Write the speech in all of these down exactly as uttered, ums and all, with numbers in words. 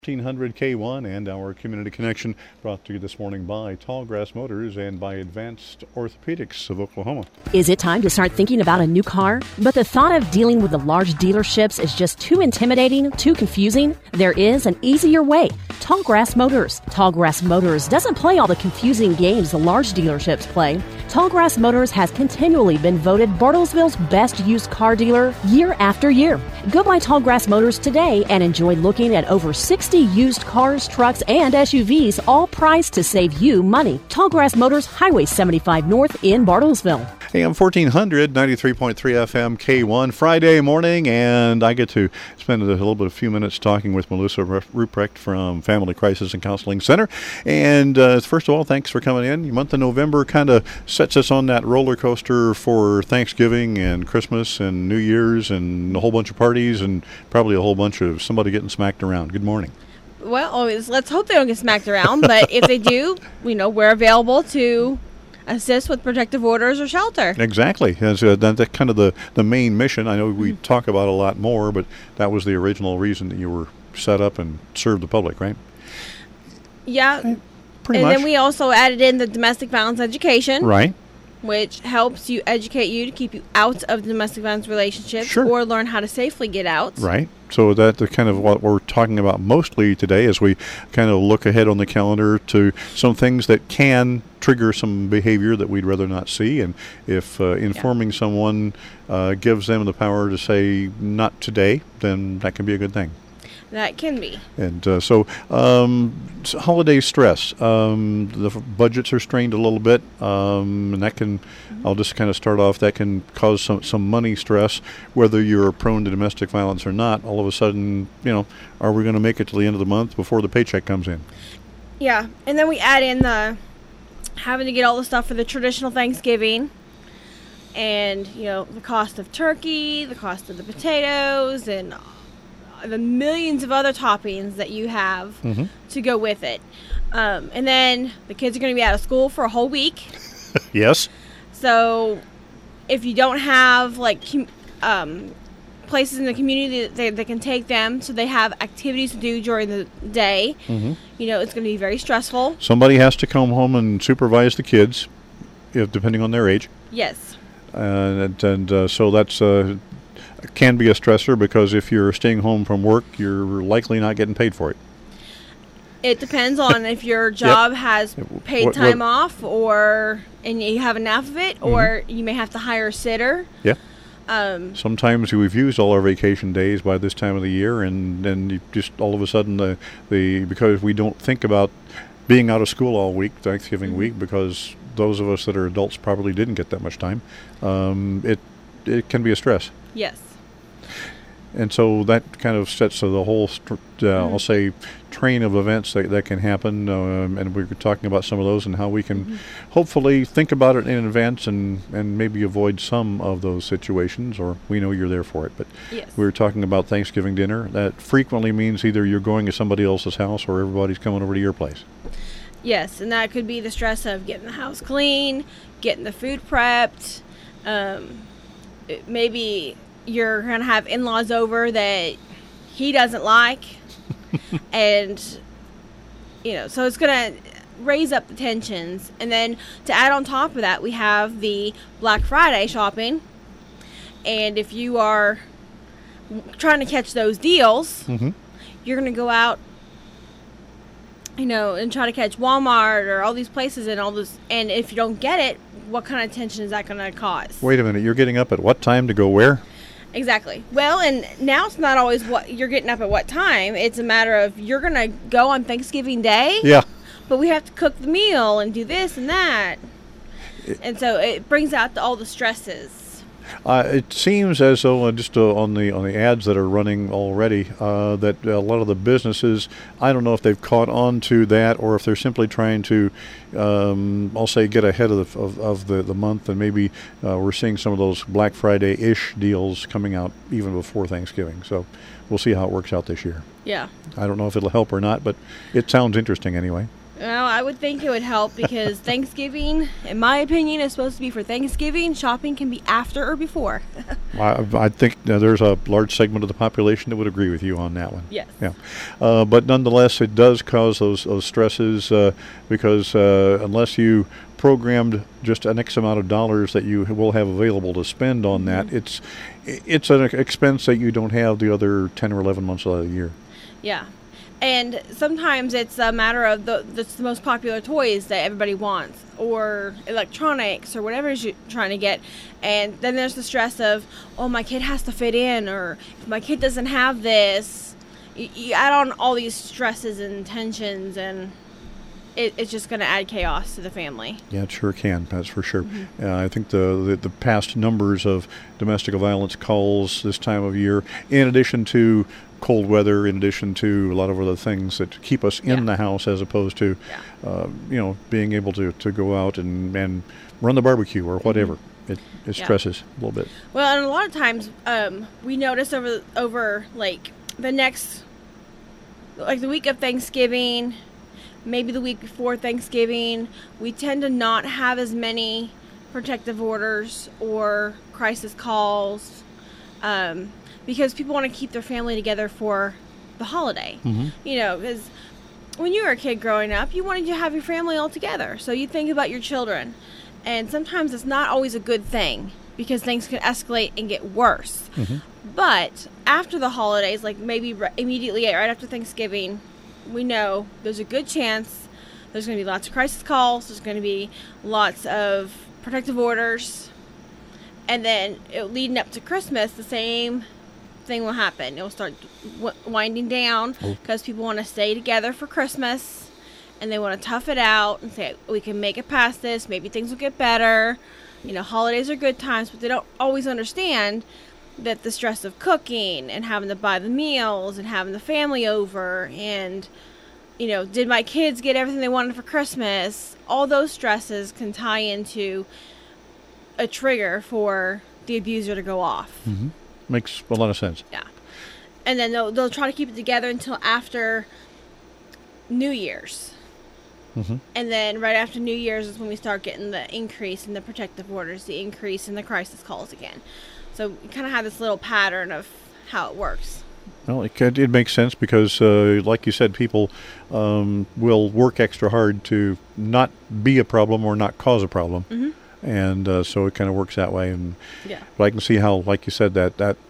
fourteen hundred K one and our Community Connection, brought to you this morning by Tallgrass Motors and by Advanced Orthopedics of Oklahoma. Is it time to start thinking about a new car? But the thought of dealing with the large dealerships is just too intimidating, too confusing? There is an easier way. Tallgrass Motors. Tallgrass Motors doesn't play all the confusing games the large dealerships play. Tallgrass Motors has continually been voted Bartlesville's best used car dealer year after year. Go by Tallgrass Motors today and enjoy looking at over sixty used cars, trucks, and S U Vs, all priced to save you money. Tallgrass Motors, Highway seventy-five North in Bartlesville. Hey, I'm fourteen hundred, ninety-three point three F M, K one, Friday morning, and I get to spend a little bit, a few minutes talking with Melissa Ruprecht from Family Crisis and Counseling Center. And uh, first of all, thanks for coming in. The month of November kind of sets us on that roller coaster for Thanksgiving and Christmas and New Year's and a whole bunch of parties and probably a whole bunch of somebody getting smacked around. Good morning. Well, always, let's hope they don't get smacked around, but if they do, you know, we're available to assist with protective orders or shelter. Exactly. That's, uh, that, that kind of the, the main mission. I know we mm-hmm. talk about a lot more, but that was the original reason that you were set up and served the public, right? Yeah. Okay. Pretty and much. then we also added in the domestic violence education. Right. Which helps you educate you to keep you out of domestic violence relationships sure. or learn how to safely get out. Right. So that's kind of what we're talking about mostly today as we kind of look ahead on the calendar to some things that can trigger some behavior that we'd rather not see. And if uh, informing yeah. someone uh, gives them the power to say not today, then that can be a good thing. That can be. And uh, so um, holiday stress. Um, the f- budgets are strained a little bit, um, and that can, mm-hmm. I'll just kind of start off, that can cause some, some money stress, whether you're prone to domestic violence or not. All of a sudden, you know, are we going to make it to the end of the month before the paycheck comes in? Yeah, and then we add in the having to get all the stuff for the traditional Thanksgiving. And, you know, the cost of turkey, the cost of the potatoes, and the millions of other toppings that you have mm-hmm. to go with it. Um, and then the kids are going to be out of school for a whole week. Yes. So if you don't have, like, com- um, places in the community that, they, that can take them so they have activities to do during the day, mm-hmm. you know, it's going to be very stressful. Somebody has to come home and supervise the kids, if, depending on their age. Yes. Uh, and and uh, so that's... Uh, can be a stressor because if you're staying home from work, you're likely not getting paid for it. It depends on if your job yep. has paid what, time what? off or and you have enough of it, mm-hmm. or you may have to hire a sitter. Yeah. Um, Sometimes we've used all our vacation days by this time of the year, and then you just all of a sudden the the because we don't think about being out of school all week, Thanksgiving mm-hmm. week, because those of us that are adults probably didn't get that much time. Um, it it can be a stress. Yes. And so that kind of sets the whole, uh, mm-hmm. I'll say, train of events that, that can happen. Um, and we were talking about some of those and how we can mm-hmm. hopefully think about it in advance and, and maybe avoid some of those situations, or we know you're there for it. But yes. we were talking about Thanksgiving dinner. That frequently means either you're going to somebody else's house or everybody's coming over to your place. Yes, and that could be the stress of getting the house clean, getting the food prepped. Um, it, maybe you're going to have in-laws over that he doesn't like. And, you know, so it's going to raise up the tensions. And then to add on top of that, we have the Black Friday shopping. And if you are trying to catch those deals, mm-hmm. you're going to go out, you know, and try to catch Walmart or all these places and all this. And if you don't get it, what kind of tension is that going to cause? Wait a minute. You're getting up at what time to go where? Exactly. Well, and now it's not always what you're getting up at what time. It's a matter of you're going to go on Thanksgiving Day. Yeah. But we have to cook the meal and do this and that. It, and so it brings out the, all the stresses. Uh, it seems as though uh, just uh, on the on the ads that are running already uh, that a lot of the businesses, I don't know if they've caught on to that or if they're simply trying to, um, I'll say, get ahead of the, of, of the, the month, and maybe uh, we're seeing some of those Black Friday-ish deals coming out even before Thanksgiving. So we'll see how it works out this year. Yeah. I don't know if it'll help or not, but it sounds interesting anyway. Well, I would think it would help because Thanksgiving, in my opinion, is supposed to be for Thanksgiving. Shopping can be after or before. I, I think uh, there's a large segment of the population that would agree with you on that one. Yes. Yeah. Uh, but nonetheless, it does cause those, those stresses uh, because uh, unless you programmed just an X amount of dollars that you will have available to spend on Mm-hmm. that, it's it's an expense that you don't have the other ten or eleven months of the year. Yeah. And sometimes it's a matter of the that's the most popular toys that everybody wants, or electronics, or whatever you're trying to get. And then there's the stress of, oh, my kid has to fit in, or if my kid doesn't have this. You, you add on all these stresses and tensions, and it, it's just going to add chaos to the family. Yeah, it sure can. That's for sure. Mm-hmm. Uh, I think the, the the past numbers of domestic violence calls this time of year, in addition to cold weather, in addition to a lot of other things that keep us in Yeah. the house as opposed to, Yeah. uh, you know, being able to, to go out and, and run the barbecue or whatever. It, it Mm-hmm. Yeah. stresses a little bit. Well, and a lot of times um, we notice over over like the next, like the week of Thanksgiving, maybe the week before Thanksgiving, we tend to not have as many protective orders or crisis calls um, because people want to keep their family together for the holiday. Mm-hmm. You know, because when you were a kid growing up, you wanted to have your family all together. So you think about your children. And sometimes it's not always a good thing because things can escalate and get worse. Mm-hmm. But after the holidays, like maybe re- immediately right after Thanksgiving, we know there's a good chance there's going to be lots of crisis calls. There's going to be lots of protective orders. And then it, leading up to Christmas, the same thing will happen. It will start w- winding down because people want to stay together for Christmas. And they want to tough it out and say, we can make it past this. Maybe things will get better. You know, holidays are good times, but they don't always understand that the stress of cooking and having to buy the meals and having the family over and, you know, did my kids get everything they wanted for Christmas? All those stresses can tie into a trigger for the abuser to go off. Mm-hmm. Makes a lot of sense. Yeah. And then they'll, they'll try to keep it together until after New Year's. Mm-hmm. And then right after New Year's is when we start getting the increase in the protective orders, the increase in the crisis calls again. So we kind of have this little pattern of how it works. Well, it, could- it makes sense because, uh, like you said, people um, will work extra hard to not be a problem or not cause a problem. Mm-hmm. And uh, so it kind of works that way. And Yeah. but I can see how, like you said, that, that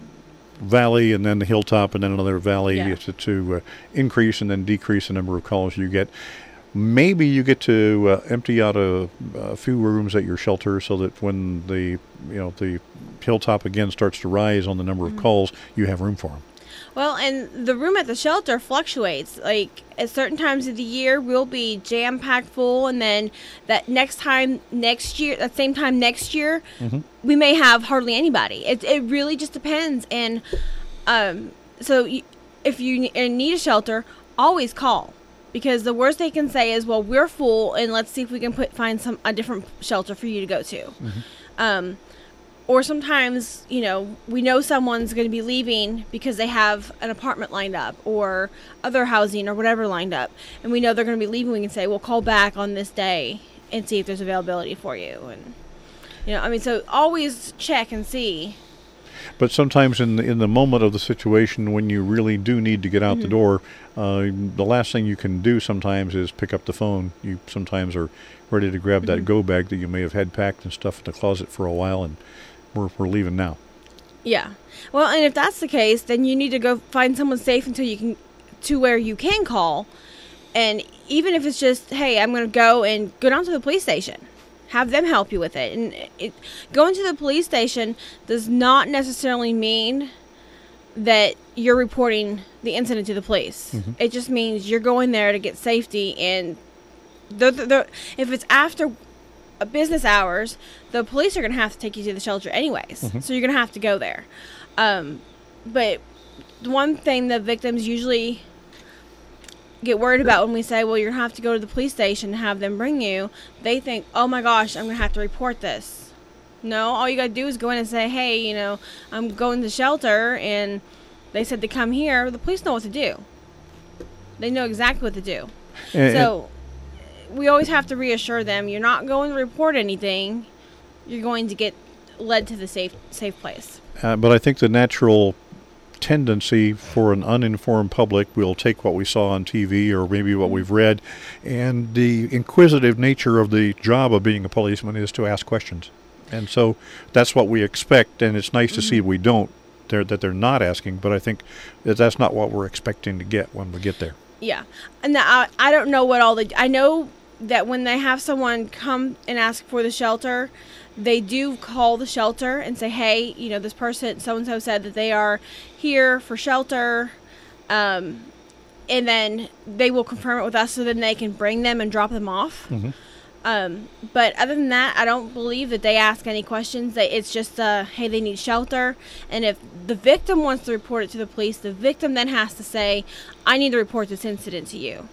valley and then the hilltop and then another valley Yeah. to, to uh, increase and then decrease the number of calls you get. Maybe you get to uh, empty out a, a few rooms at your shelter so that when the you know the hilltop again starts to rise on the number Mm-hmm. of calls, you have room for them. Well, and the room at the shelter fluctuates. Like at certain times of the year, we'll be jam packed full, and then that next time next year, that same time next year, Mm-hmm. we may have hardly anybody. It it really just depends. And um, so y- if you ne- need a shelter, always call. Because the worst they can say is, well, we're full, and let's see if we can put find some a different shelter for you to go to. Mm-hmm. Um, or sometimes, you know, we know someone's going to be leaving because they have an apartment lined up or other housing or whatever lined up. And we know they're going to be leaving. We can say, well, call back on this day and see if there's availability for you. And, you know, I mean, so always check and see. But sometimes in the, in the moment of the situation when you really do need to get out Mm-hmm. the door, uh, the last thing you can do sometimes is pick up the phone. You sometimes are ready to grab Mm-hmm. that go bag that you may have had packed and stuff in the closet for a while, and we're we're leaving now. Yeah. Well, and if that's the case, then you need to go find someone safe until you can, to where you can call. And even if it's just, hey, I'm going to go and go down to the police station. Have them help you with it. And it, going to the police station does not necessarily mean that you're reporting the incident to the police. Mm-hmm. It just means you're going there to get safety. And they're, they're, if it's after uh, business hours, the police are going to have to take you to the shelter anyways. Mm-hmm. So you're going to have to go there. Um, but the one thing that victims usually get worried about when we say, well, you're going to have to go to the police station and have them bring you, they think, oh my gosh, I'm going to have to report this. No, all you got to do is go in and say, hey, you know, I'm going to the shelter and they said to come here. The police know what to do. They know exactly what to do. And, So, we always have to reassure them, you're not going to report anything. You're going to get led to the safe safe place. Uh, but I think the natural tendency for an uninformed public, we'll take what we saw on T V or maybe what we've read, and the inquisitive nature of the job of being a policeman is to ask questions. And so that's what we expect, and it's nice mm-hmm. to see we don't, they're, that they're not asking, but I think that that's not what we're expecting to get when we get there. Yeah. And I, I don't know what all the, I know that when they have someone come and ask for the shelter, they do call the shelter and say, hey, you know, this person, so-and-so said that they are here for shelter. Um, and then they will confirm it with us so then they can bring them and drop them off. Mm-hmm. Um, but other than that, I don't believe that they ask any questions. They, it's just, uh, hey, they need shelter. And if the victim wants to report it to the police, the victim then has to say, I need to report this incident to you.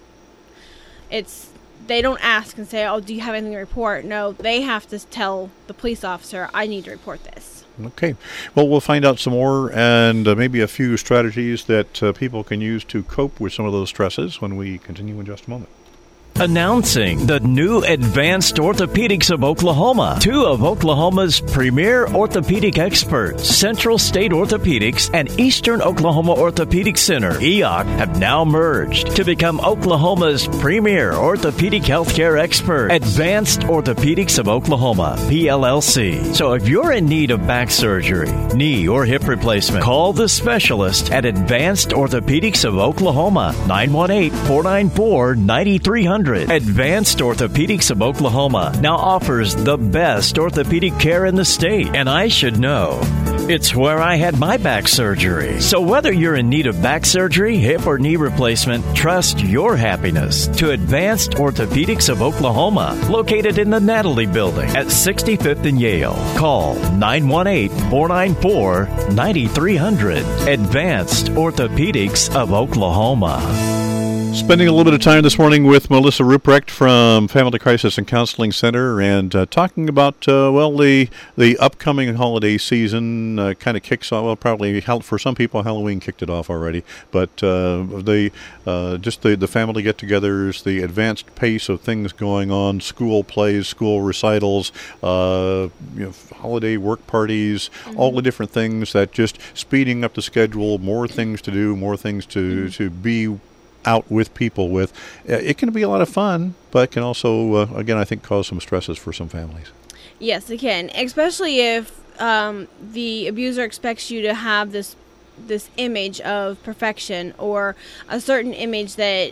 It's... They don't ask and say, oh, do you have anything to report? No, they have to tell the police officer, I need to report this. Okay. Well, we'll find out some more and uh, maybe a few strategies that uh, people can use to cope with some of those stresses when we continue in just a moment. Announcing the new Advanced Orthopedics of Oklahoma. Two of Oklahoma's premier orthopedic experts, Central State Orthopedics and Eastern Oklahoma Orthopedic Center, E O C, have now merged to become Oklahoma's premier orthopedic healthcare expert. Advanced Orthopedics of Oklahoma, P L L C. So if you're in need of back surgery, knee or hip replacement, call the specialist at Advanced Orthopedics of Oklahoma, nine one eight, four nine four, nine three zero zero. Advanced Orthopedics of Oklahoma now offers the best orthopedic care in the state, and I should know. It's where I had my back surgery. So whether you're in need of back surgery, hip or knee replacement, trust your happiness to Advanced Orthopedics of Oklahoma, located in the Natalie Building at sixty-fifth and Yale. Call nine one eight, four nine four, nine three zero zero. Advanced Orthopedics of Oklahoma. Spending a little bit of time this morning with Melissa Ruprecht from Family Crisis and Counseling Center, and uh, talking about uh, well the the upcoming holiday season. Uh, kind of kicks off. Well, probably for some people, Halloween kicked it off already, but uh, the uh, just the the family get-togethers, the advanced pace of things going on, school plays, school recitals, uh, you know, holiday work parties, mm-hmm. all the different things that just speeding up the schedule, more things to do, more things to mm-hmm. to be out with people with. It can be a lot of fun, but can also, uh, again, I think cause some stresses for some families. Yes, it can, especially if um, the abuser expects you to have this this image of perfection or a certain image that,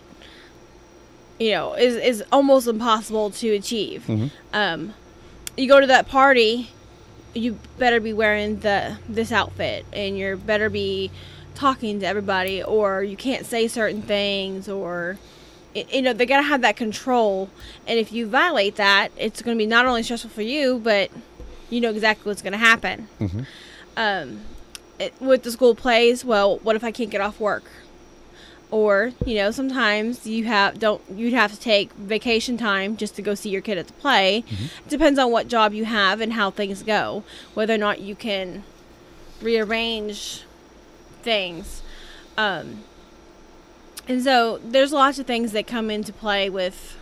you know, is, is almost impossible to achieve. Mm-hmm. Um, you go to that party, you better be wearing the this outfit, and you better be talking to everybody, or you can't say certain things, or you know, they gotta have that control. And if you violate that, it's going to be not only stressful for you, but you know exactly what's going to happen. Mm-hmm. Um, it, with the school plays, well, what if I can't get off work? Or you know, sometimes you have don't you'd have to take vacation time just to go see your kid at the play. Mm-hmm. It depends on what job you have and how things go, whether or not you can rearrange things. Um, and so there's lots of things that come into play with.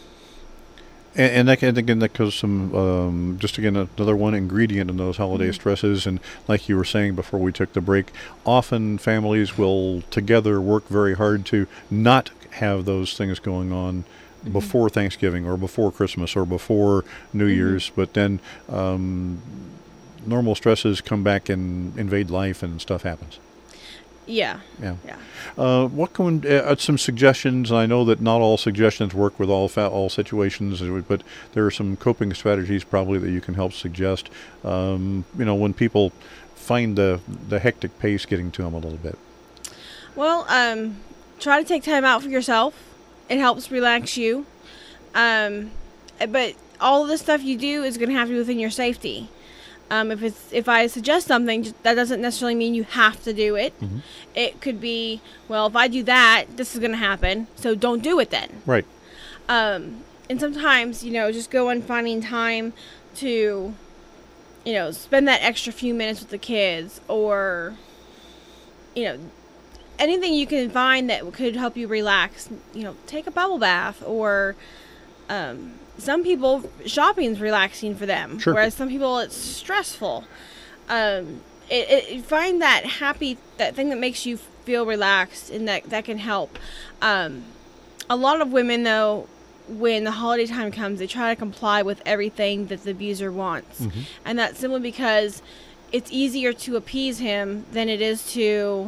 And, and that, and again, that goes some, um, just again, another one ingredient in those holiday mm-hmm. stresses. And like you were saying before we took the break, often families will together work very hard to not have those things going on mm-hmm. before Thanksgiving or before Christmas or before New mm-hmm. Year's. But then um, normal stresses come back and invade life and stuff happens. Yeah. Yeah. Yeah. Uh, what can uh, some suggestions? I know that not all suggestions work with all fa- all situations, but there are some coping strategies probably that you can help suggest. Um, you know, when people find the the hectic pace getting to them a little bit. Well, um, try to take time out for yourself. It helps relax you. Um, but all of the stuff you do is going to have to be within your safety. Um, if it's if I suggest something, that doesn't necessarily mean you have to do it. Mm-hmm. It could be, well, if I do that, this is going to happen, so don't do it then. Right. Um, and sometimes, you know, just go on finding time to, you know, spend that extra few minutes with the kids, or, you know, anything you can find that could help you relax. You know, take a bubble bath, or Um, some people, shopping's relaxing for them, Sure. whereas some people it's stressful. Um, it, it, it- find that happy, that thing that makes you feel relaxed, and that that can help. Um, a lot of women, though, when the holiday time comes, they try to comply with everything that the abuser wants, Mm-hmm. and that's simply because it's easier to appease him than it is to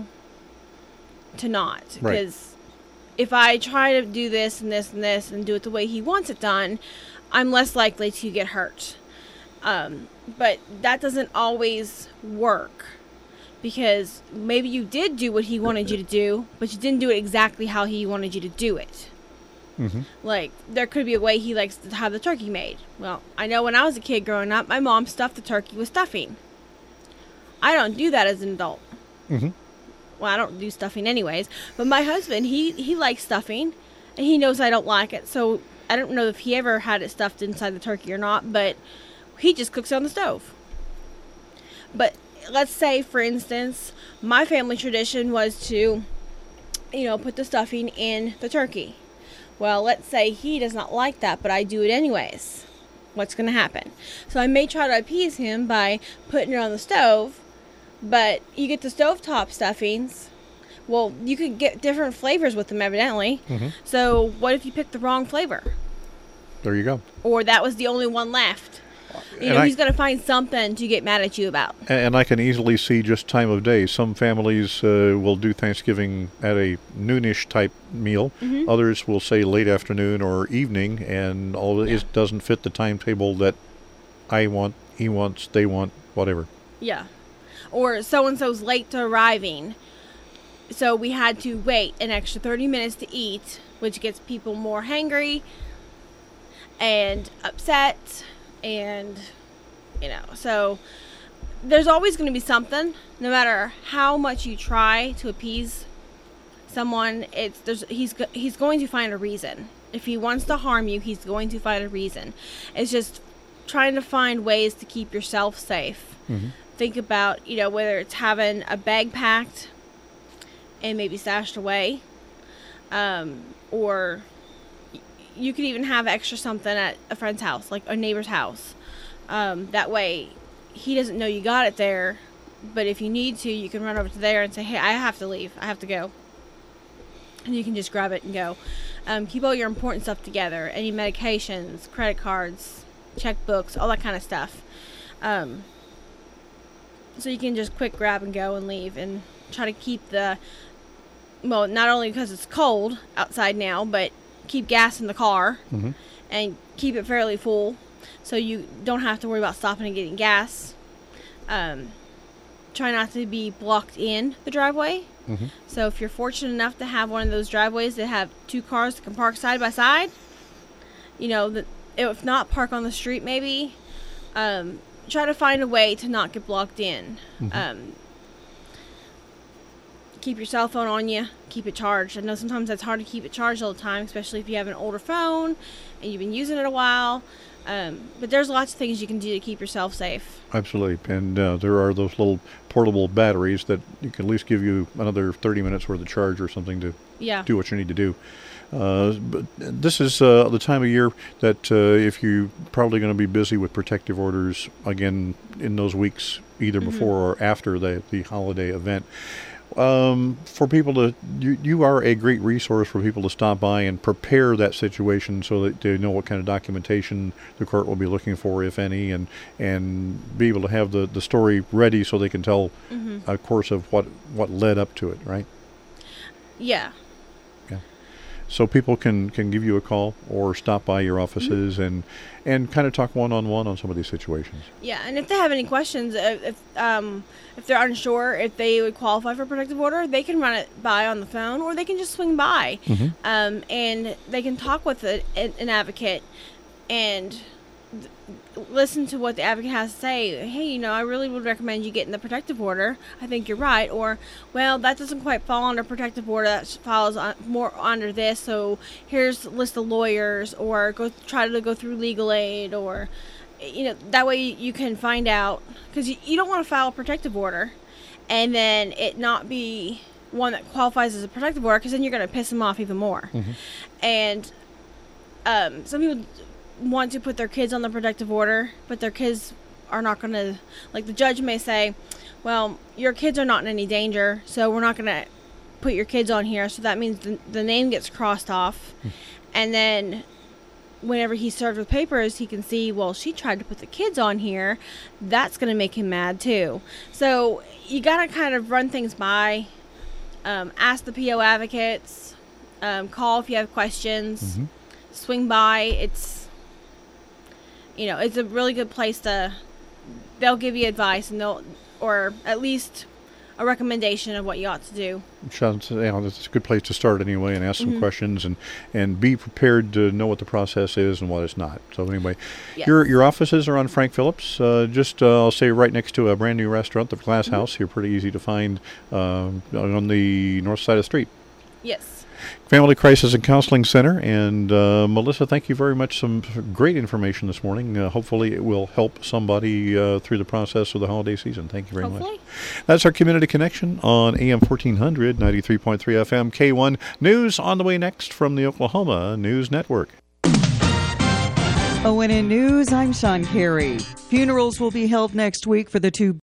to not. Right. Because if I try to do this and this and this and do it the way he wants it done, I'm less likely to get hurt. Um, but that doesn't always work, because maybe you did do what he wanted you to do, but you didn't do it exactly how he wanted you to do it. Mm-hmm. Like, there could be a way he likes to have the turkey made. Well, I know when I was a kid growing up, my mom stuffed the turkey with stuffing. I don't do that as an adult. Mm-hmm. Well, I don't do stuffing anyways. But my husband, he, he likes stuffing, and he knows I don't like it. So I don't know if he ever had it stuffed inside the turkey or not, but he just cooks it on the stove. But let's say, for instance, my family tradition was to, you know, put the stuffing in the turkey. Well, let's say he does not like that, but I do it anyways. What's going to happen? So I may try to appease him by putting it on the stove, but you get the stovetop stuffings. Well, you could get different flavors with them, evidently. Mm-hmm. So what if you picked the wrong flavor? There you go. Or that was the only one left? You And know, I- he's going to find something to get mad at you about. And I can easily see just time of day. Some families uh, will do Thanksgiving at a noonish type meal. Mm-hmm. Others will say late afternoon or evening, and all it doesn't fit the timetable that I want, he wants, they want, whatever. Yeah. Or so-and-so's late to arriving, so we had to wait an extra thirty minutes to eat, which gets people more hangry and upset, and, you know, so there's always going to be something, no matter how much you try to appease someone. It's there's he's go- he's going to find a reason. If he wants to harm you, he's going to find a reason. It's just trying to find ways to keep yourself safe. Mm-hmm. Think about, you know, whether it's having a bag packed and maybe stashed away, um, or y- you could even have extra something at a friend's house, like a neighbor's house. Um, that way, he doesn't know you got it there, but if you need to, you can run over to there and say, hey, I have to leave. I have to go. And you can just grab it and go. Um, keep all your important stuff together. Any medications, credit cards, checkbooks, all that kind of stuff. Um, so you can just quick grab and go and leave, and try to keep the, well, not only because it's cold outside now, but keep gas in the car. Mm-hmm. And keep it fairly full, so you don't have to worry about stopping and getting gas. Um, try not to be blocked in the driveway. Mm-hmm. So if you're fortunate enough to have one of those driveways that have two cars that can park side by side, you know, the, if not, park on the street maybe. Um, try to find a way to not get blocked in. Mm-hmm. Um, keep your cell phone on you. Keep it charged. I know sometimes that's hard to keep it charged all the time, especially if you have an older phone and you've been using it a while. Um, but there's lots of things you can do to keep yourself safe. Absolutely. And uh, there are those little portable batteries that you can at least give you another thirty minutes worth of charge or something to Yeah. do what you need to do. Uh, but this is uh, the time of year that uh, if you're probably going to be busy with protective orders again in those weeks, either Mm-hmm. before or after the, the holiday event. Um, for people to, you, you are a great resource for people to stop by and prepare that situation so that they know what kind of documentation the court will be looking for, if any, and and be able to have the, the story ready so they can tell Mm-hmm. a course of what, what led up to it, right? Yeah. So people can, can give you a call or stop by your offices Mm-hmm. and and kind of talk one-on-one on some of these situations. Yeah, and if they have any questions, if if, um, if they're unsure if they would qualify for protective order, they can run it by on the phone, or they can just swing by, Mm-hmm. um, and they can talk with a, an advocate and th- listen to what the advocate has to say. Hey, you know, I really would recommend you getting the protective order. I think you're right. Or, well, that doesn't quite fall under protective order. That falls on, more under this. So here's a list of lawyers, or go try to go through legal aid, or, you know, that way you can find out, because you, you don't want to file a protective order and then it not be one that qualifies as a protective order, because then you're going to piss them off even more. Mm-hmm. And um, some people want to put their kids on the protective order, but their kids are not going to, like the judge may say, well, your kids are not in any danger, so we're not going to put your kids on here. So that means the, the name gets crossed off. Hmm. And then whenever he's served with papers, he can see, well, she tried to put the kids on here. That's going to make him mad too. So you got to kind of run things by, um, ask the P O advocates, um, call if you have questions, mm-hmm. swing by. It's, you know, it's a really good place to, they'll give you advice and they'll, or at least a recommendation of what you ought to do. Sounds, you know, it's a good place to start anyway, and ask some mm-hmm. questions, and, and be prepared to know what the process is and what it's not. So anyway, yes. your your offices are on Frank Phillips, uh, just uh, I'll say right next to a brand new restaurant, the Glass mm-hmm. House. Here, pretty easy to find uh, on the north side of the street. Yes. Family Crisis and Counseling Center. And uh, Melissa, thank you very much. Some great information this morning. Uh, hopefully it will help somebody uh, through the process of the holiday season. Thank you very hopefully. much. That's our Community Connection on A M fourteen hundred, ninety-three point three F M, K one. News on the way next from the Oklahoma News Network. O N N News, I'm Sean Carey. Funerals will be held next week for the two